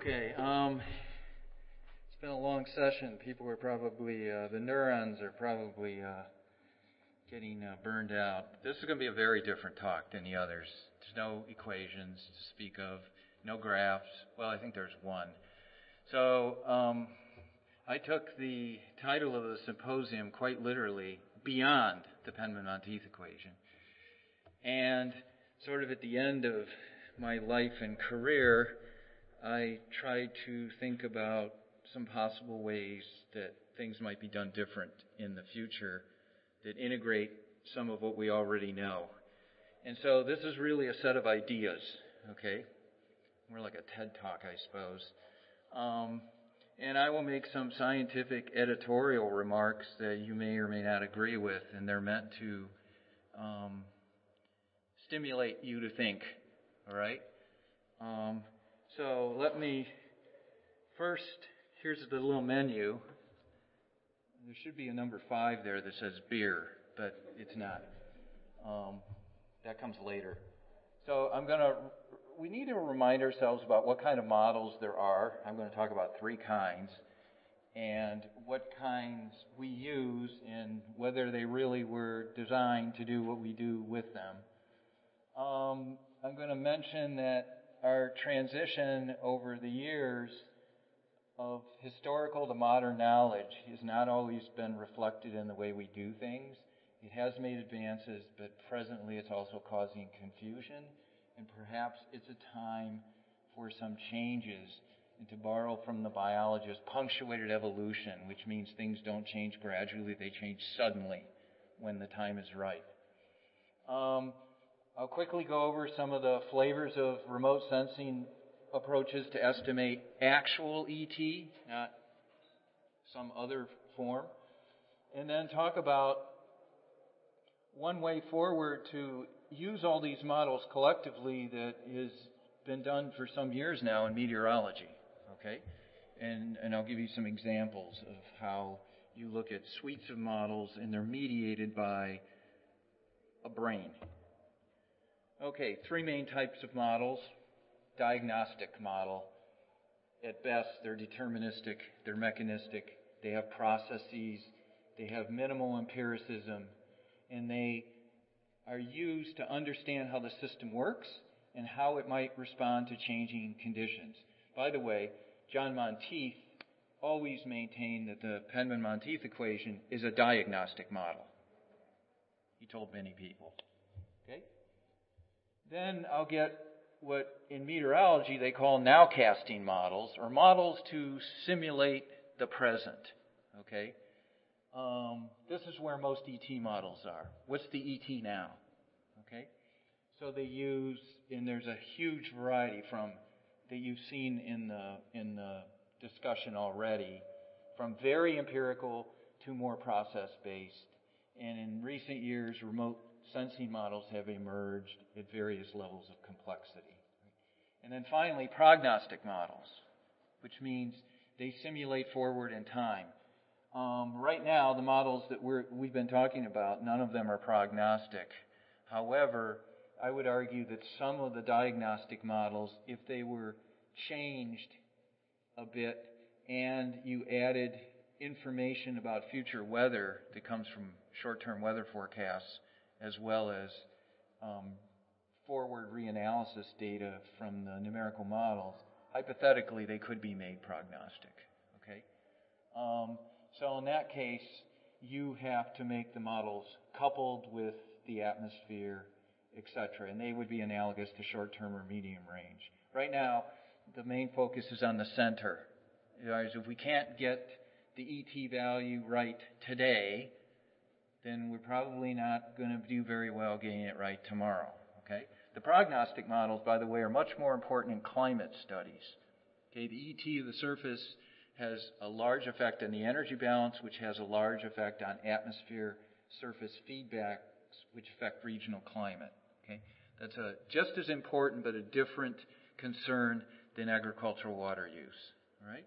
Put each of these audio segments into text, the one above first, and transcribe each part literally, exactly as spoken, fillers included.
Okay, um, it's been a long session. People are probably, uh, the neurons are probably uh, getting uh, burned out. This is going to be a very different talk than the others. There's no equations to speak of, no graphs. Well, I think there's one. So um, I took the title of the symposium quite literally, Beyond the Penman-Monteith Equation. And sort of at the end of my life and career, I tried to think about some possible ways that things might be done different in the future that integrate some of what we already know. And so this is really a set of ideas, okay? More like a TED Talk, I suppose. Um, and I will make some scientific editorial remarks that you may or may not agree with, and they're meant to um, stimulate you to think, all right? Um, so let me first, here's the little menu. There should be a number five there that says beer, but it's not. Um, that comes later. So I'm going to, we need to remind ourselves about what kind of models there are. I'm going to talk about three kinds and what kinds we use and whether they really were designed to do what we do with them. Um, I'm going to mention that our transition over the years of historical to modern knowledge has not always been reflected in the way we do things. It has made advances, but presently it's also causing confusion, and perhaps it's a time for some changes. And to borrow from the biologist, punctuated evolution, which means things don't change gradually, they change suddenly when the time is right. Um, I'll quickly go over some of the flavors of remote sensing approaches to estimate actual E T, not some other form, and then talk about one way forward to use all these models collectively that has been done for some years now in meteorology, okay? And, and I'll give you some examples of how you look at suites of models and they're mediated by a brain. Okay, three main types of models. Diagnostic model. At best, they're deterministic, they're mechanistic, they have processes, they have minimal empiricism, and they are used to understand how the system works and how it might respond to changing conditions. By the way, John Monteith always maintained that the Penman-Monteith equation is a diagnostic model. He told many people. Okay? Then I'll get what in meteorology they call nowcasting models, or models to simulate the present. Okay? Um, this is where most E T models are. What's the E T now? Okay? So they use, and there's a huge variety from that you've seen in the in the discussion already, from very empirical to more process-based. And in recent years, remote sensing models have emerged at various levels of complexity. And then finally, prognostic models, which means they simulate forward in time. Um, right now, the models that we're, we've been talking about, none of them are prognostic. However, I would argue that some of the diagnostic models, if they were changed a bit and you added information about future weather that comes from short-term weather forecasts, as well as um, forward reanalysis data from the numerical models, hypothetically they could be made prognostic. Okay, um, so in that case, you have to make the models coupled with the atmosphere, et cetera, and they would be analogous to short-term or medium range. Right now, the main focus is on the center. If we can't get the E T value right today, then we're probably not going to do very well getting it right tomorrow. Okay? The prognostic models, by the way, are much more important in climate studies. Okay, the E T of the surface has a large effect on the energy balance, which has a large effect on atmosphere surface feedbacks, which affect regional climate. Okay? That's a, just as important but a different concern than agricultural water use. All right?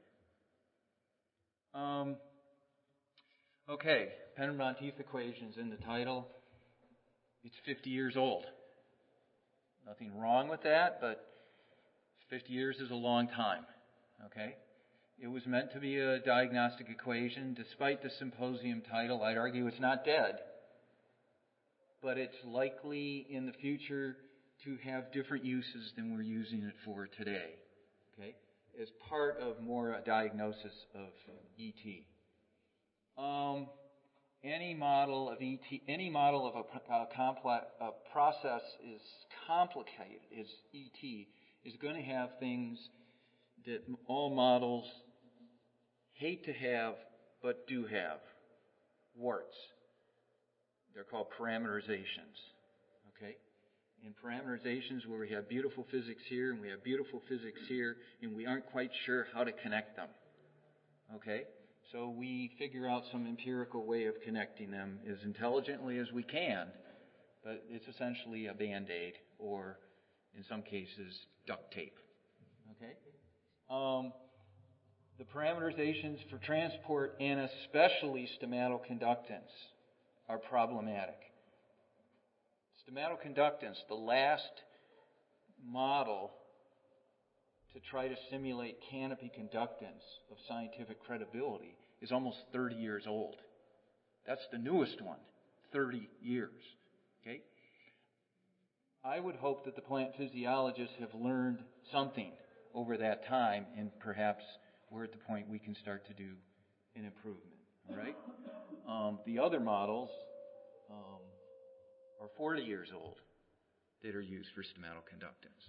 Um, okay, Penman-Monteith equations in the title. It's fifty years old. Nothing wrong with that, but fifty years is a long time. Okay? It was meant to be a diagnostic equation. Despite the symposium title, I'd argue it's not dead. But it's likely in the future to have different uses than we're using it for today. Okay? As part of more a diagnosis of E T. Um, any model of E T, any model of a, a complex a process is complicated. Is E T is going to have things that all models hate to have, but do have. Warts. They're called parameterizations. Okay? In parameterizations where we have beautiful physics here and we have beautiful physics here and we aren't quite sure how to connect them. Okay? So we figure out some empirical way of connecting them as intelligently as we can, but it's essentially a Band-Aid or, in some cases, duct tape. Okay? Um, the parameterizations for transport and especially stomatoconductance are problematic. Stomatoconductance, the last model to try to simulate canopy conductance of scientific credibility is almost thirty years old. That's the newest one, thirty years. Okay? I would hope that the plant physiologists have learned something over that time, and perhaps we're at the point we can start to do an improvement. All right? Um, the other models um, are forty years old that are used for stomatoconductance.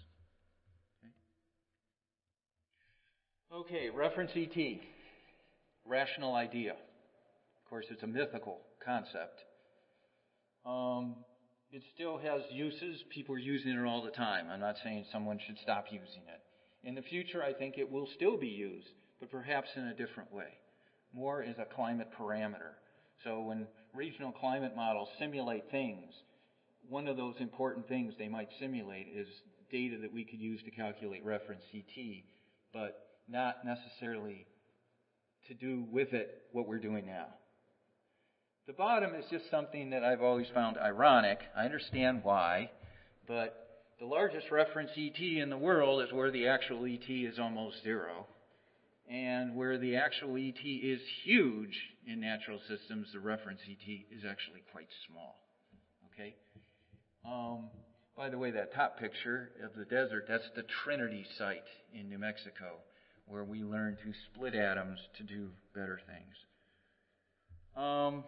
Okay, okay reference E T, rational idea. Of course, it's a mythical concept. Um, it still has uses. People are using it all the time. I'm not saying someone should stop using it. In the future, I think it will still be used, but perhaps in a different way. More as a climate parameter. So when regional climate models simulate things, one of those important things they might simulate is data that we could use to calculate reference C T, but not necessarily to do with it what we're doing now. The bottom is just something that I've always found ironic. I understand why, but the largest reference E T in the world is where the actual E T is almost zero. And where the actual E T is huge in natural systems, the reference E T is actually quite small. Okay? Um, by the way, that top picture of the desert, that's the Trinity site in New Mexico, where we learned to split atoms to do better things. Um,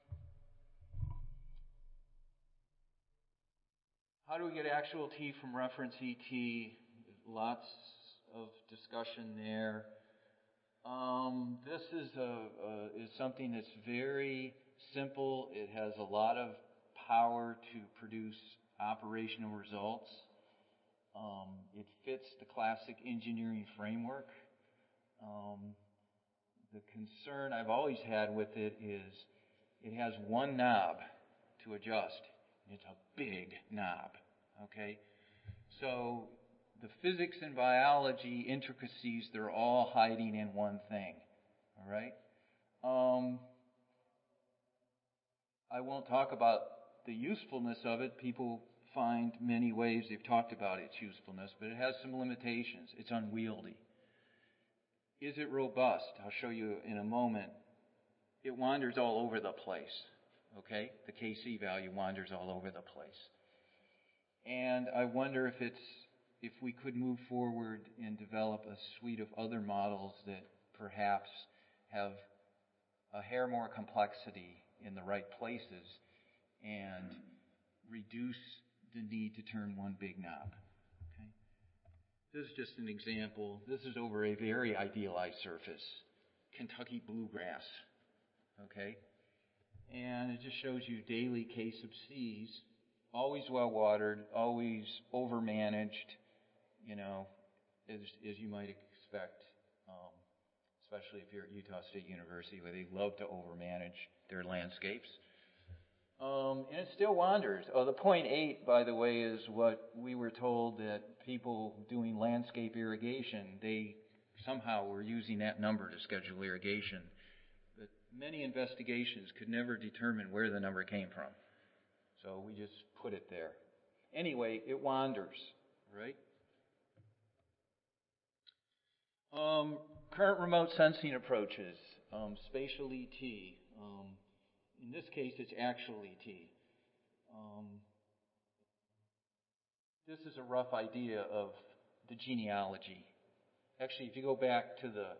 how do we get actual T from reference E T? Lots of discussion there. Um, this is a, a is something that's very simple. It has a lot of power to produce operational results. Um, it fits the classic engineering framework. Um, the concern I've always had with it is it has one knob to adjust. It's a big knob. Okay, so the physics and biology intricacies, they're all hiding in one thing. All right? Um, I won't talk about the usefulness of it. People find many ways they've talked about its usefulness, but it has some limitations. It's unwieldy. Is it robust? I'll show you in a moment. It wanders all over the place. Okay? The K C value wanders all over the place. And I wonder if it's if we could move forward and develop a suite of other models that perhaps have a hair more complexity in the right places and reduce the need to turn one big knob. Okay? This is just an example. This is over a very idealized surface, Kentucky bluegrass. Okay? And it just shows you daily K sub C's, always well watered, always overmanaged. You know, as, as you might expect, um, especially if you're at Utah State University, where they love to overmanage their landscapes. Um, and it still wanders. Oh, the point eight, by the way, is what we were told that people doing landscape irrigation, they somehow were using that number to schedule irrigation. But many investigations could never determine where the number came from. So we just put it there. Anyway, it wanders, right? Um, current remote sensing approaches, um, spatial E T. Um, in this case, it's actual E T. Um, this is a rough idea of the genealogy. Actually, if you go back to the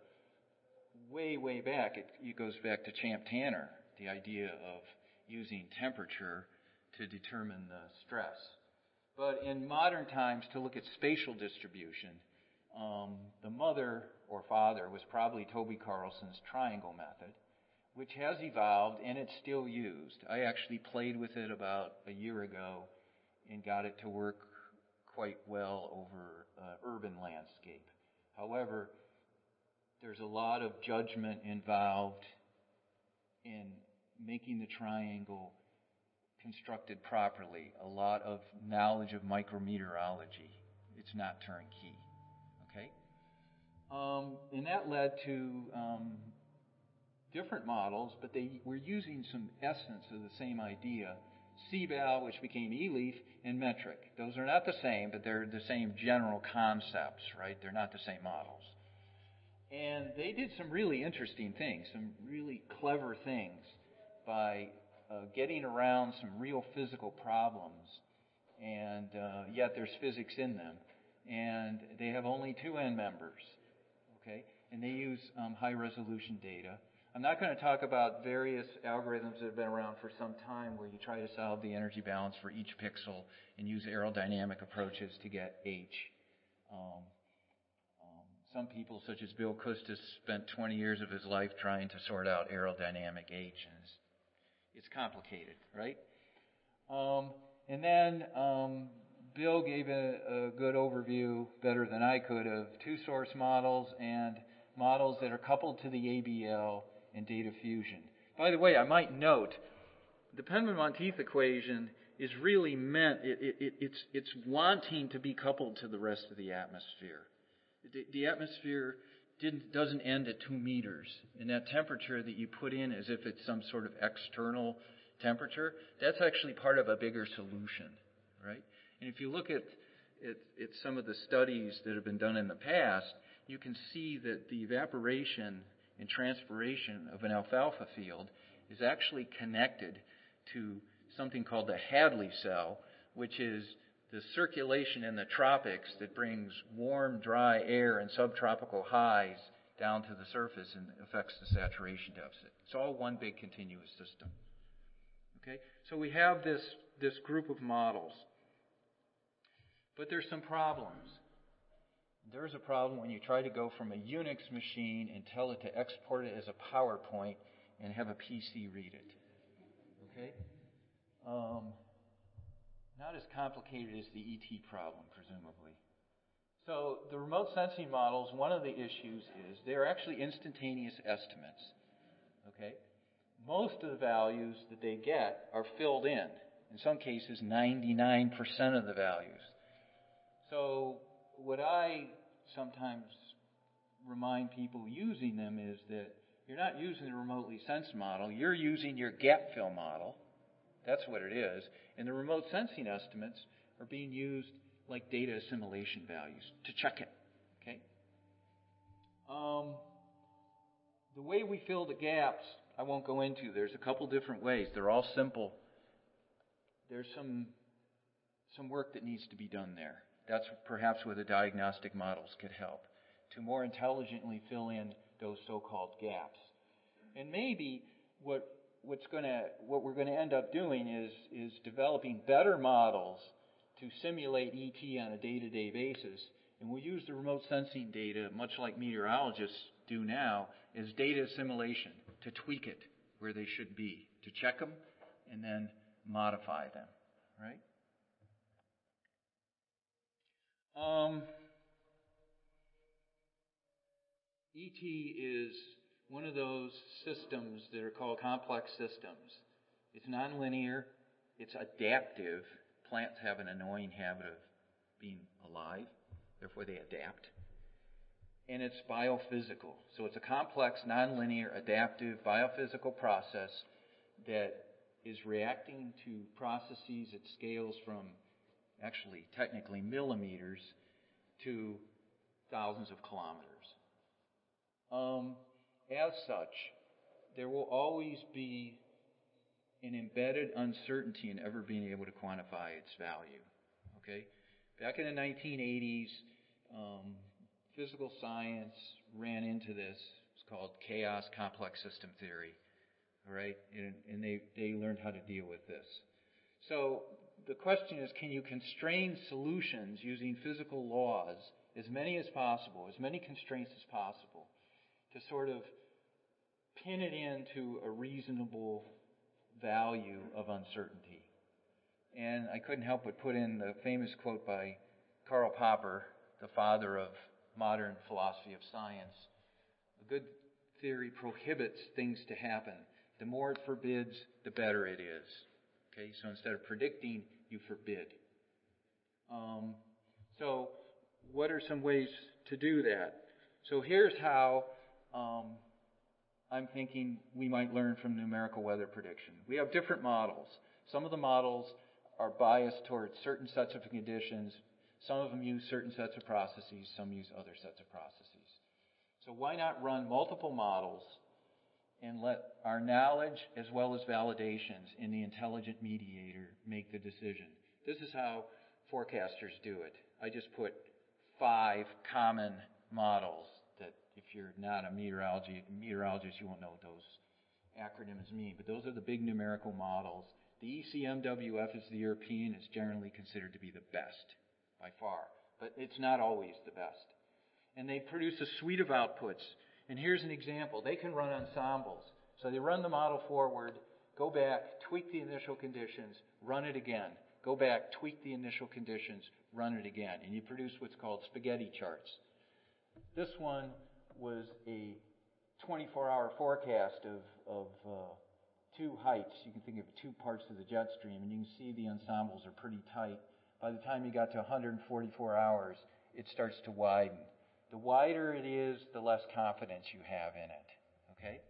way, way back, it, it goes back to Champ Tanner, the idea of using temperature to determine the stress. But in modern times, to look at spatial distribution, um, the mother or father was probably Toby Carlson's triangle method, which has evolved and it's still used. I actually played with it about a year ago and got it to work quite well over uh, urban landscape. However, there's a lot of judgment involved in making the triangle constructed properly, a lot of knowledge of micrometeorology. It's not turnkey. Okay? Um, and that led to um, different models, but they were using some essence of the same idea. C B A L, which became E-leaf, and metric. Those are not the same, but they're the same general concepts, right? They're not the same models. And they did some really interesting things, some really clever things by uh, getting around some real physical problems. And uh, yet there's physics in them. And they have only two end members, okay? And they use um, high-resolution data. I'm not going to talk about various algorithms that have been around for some time where you try to solve the energy balance for each pixel and use aerodynamic approaches to get H. Um, um, some people, such as Bill Custis, spent twenty years of his life trying to sort out aerodynamic H, and it's, it's complicated, right? Um, and then um, Bill gave a, a good overview, better than I could, of two-source models and models that are coupled to the A B L and data fusion. By the way, I might note, the Penman-Monteith equation is really meant, it, it, it, it's, it's wanting to be coupled to the rest of the atmosphere. The, the atmosphere didn't, doesn't end at two meters, and that temperature that you put in as if it's some sort of external temperature, that's actually part of a bigger solution, right? And if you look at, at, at some of the studies that have been done in the past, you can see that the evaporation and transpiration of an alfalfa field is actually connected to something called the Hadley cell, which is the circulation in the tropics that brings warm, dry air and subtropical highs down to the surface and affects the saturation deficit. It's all one big continuous system. Okay? So we have this, this group of models. But there's some problems. There's a problem when you try to go from a Unix machine and tell it to export it as a PowerPoint and have a P C read it. Okay? Um, not as complicated as the E T problem, presumably. So the remote sensing models, one of the issues is they're actually instantaneous estimates. Okay? Most of the values that they get are filled in. In some cases, ninety-nine percent of the values. So what I sometimes remind people using them is that you're not using the remotely sensed model, you're using your gap fill model. That's what it is. And the remote sensing estimates are being used like data assimilation values to check it. Okay? Um, the way we fill the gaps, I won't go into. There's a couple different ways. They're all simple. There's some some work that needs to be done there. That's perhaps where the diagnostic models could help to more intelligently fill in those so-called gaps. And maybe what what's going to what we're going to end up doing is is developing better models to simulate E T on a day-to-day basis. And we'll use the remote sensing data, much like meteorologists do now, as data assimilation to tweak it where they should be, to check them and then modify them, right? Um, E T is one of those systems that are called complex systems. It's nonlinear. It's adaptive. Plants have an annoying habit of being alive. Therefore, they adapt. And it's biophysical. So it's a complex, nonlinear, adaptive biophysical process that is reacting to processes at scales from actually technically millimeters to thousands of kilometers. as such, there will always be an embedded uncertainty in ever being able to quantify its value. Okay? Back in the nineteen eighties, um, physical science ran into this. It's called chaos complex system theory. All right? And, and they, they learned how to deal with this. So the question is, can you constrain solutions using physical laws, as many as possible, as many constraints as possible, to sort of pin it into a reasonable value of uncertainty? And I couldn't help but put in the famous quote by Karl Popper, the father of modern philosophy of science. A good theory prohibits things to happen. The more it forbids, the better it is. Okay, so instead of predicting, you forbid. Um, so what are some ways to do that? So here's how um, I'm thinking we might learn from numerical weather prediction. We have different models. Some of the models are biased towards certain sets of conditions. Some of them use certain sets of processes. Some use other sets of processes. So why not run multiple models and let our knowledge as well as validations in the intelligent mediator make the decision? This is how forecasters do it. I just put five common models that if you're not a meteorology, meteorologist, you won't know what those acronyms mean. But those are the big numerical models. The E C M W F is the European, is generally considered to be the best by far. But it's not always the best. And they produce a suite of outputs. And here's an example. They can run ensembles. So they run the model forward, go back, tweak the initial conditions, run it again. Go back, tweak the initial conditions, run it again. And you produce what's called spaghetti charts. This one was a twenty-four hour forecast of, of uh, two heights. You can think of two parts of the jet stream, and you can see the ensembles are pretty tight. By the time you got to one hundred forty-four hours, it starts to widen. The wider it is, the less confidence you have in it. Okay?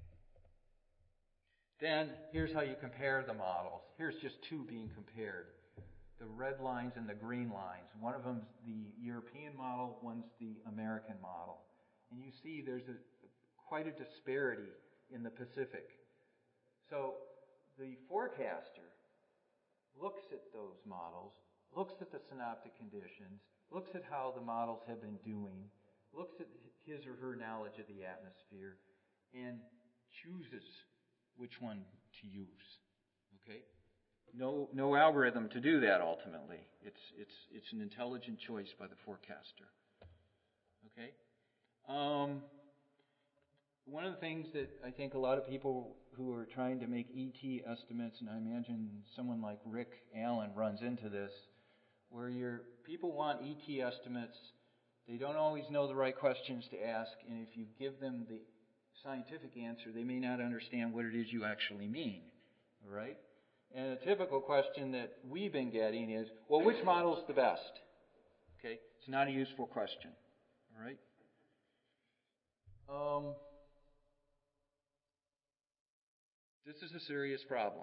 Then, here's how you compare the models. Here's just two being compared. The red lines and the green lines. One of them's the European model, one's the American model. And you see there's a, quite a disparity in the Pacific. So, the forecaster looks at those models, looks at the synoptic conditions, looks at how the models have been doing, looks at his or her knowledge of the atmosphere, and chooses which one to use. Okay? No, no algorithm to do that ultimately. It's, it's, it's an intelligent choice by the forecaster. Okay? Um, one of the things that I think a lot of people who are trying to make E T estimates, and I imagine someone like Rick Allen runs into this, where your people want E T estimates, they don't always know the right questions to ask, and if you give them the scientific answer, they may not understand what it is you actually mean. All right? And a typical question that we've been getting is, well, which model's the best? Okay? It's not a useful question. All right? Um, this is a serious problem.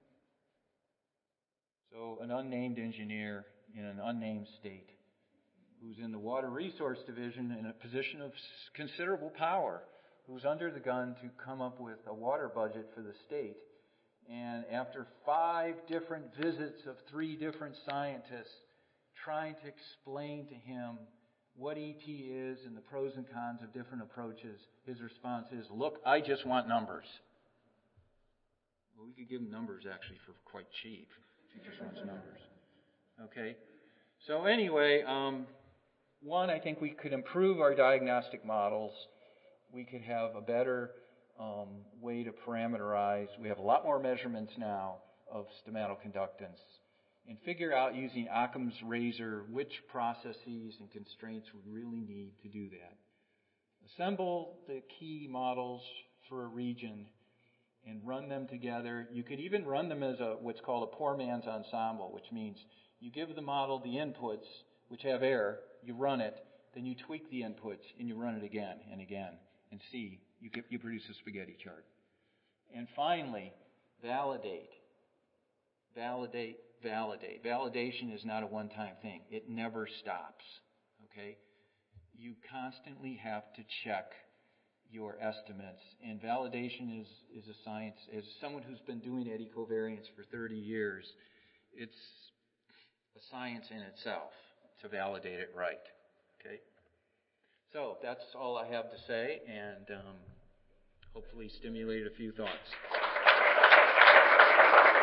So an unnamed engineer in an unnamed state who's in the Water Resource Division in a position of considerable power, who's under the gun to come up with a water budget for the state. And after five different visits of three different scientists trying to explain to him what E T is and the pros and cons of different approaches, his response is, look, I just want numbers. Well, we could give him numbers actually for quite cheap if he just wants numbers. Okay? So anyway, um, one, I think we could improve our diagnostic models. We could have a better um, way to parameterize. We have a lot more measurements now of stomatoconductance. And figure out using Occam's razor which processes and constraints we really need to do that. Assemble the key models for a region and run them together. You could even run them as a what's called a poor man's ensemble, which means you give the model the inputs, which have error, you run it, then you tweak the inputs, and you run it again and again, and see, you, get, you produce a spaghetti chart. And finally, validate. Validate, validate. Validation is not a one-time thing. It never stops, okay? You constantly have to check your estimates. And validation is, is a science. As someone who's been doing eddy covariance for thirty years, it's a science in itself to validate it right. Okay? So that's all I have to say, and um, hopefully stimulate a few thoughts.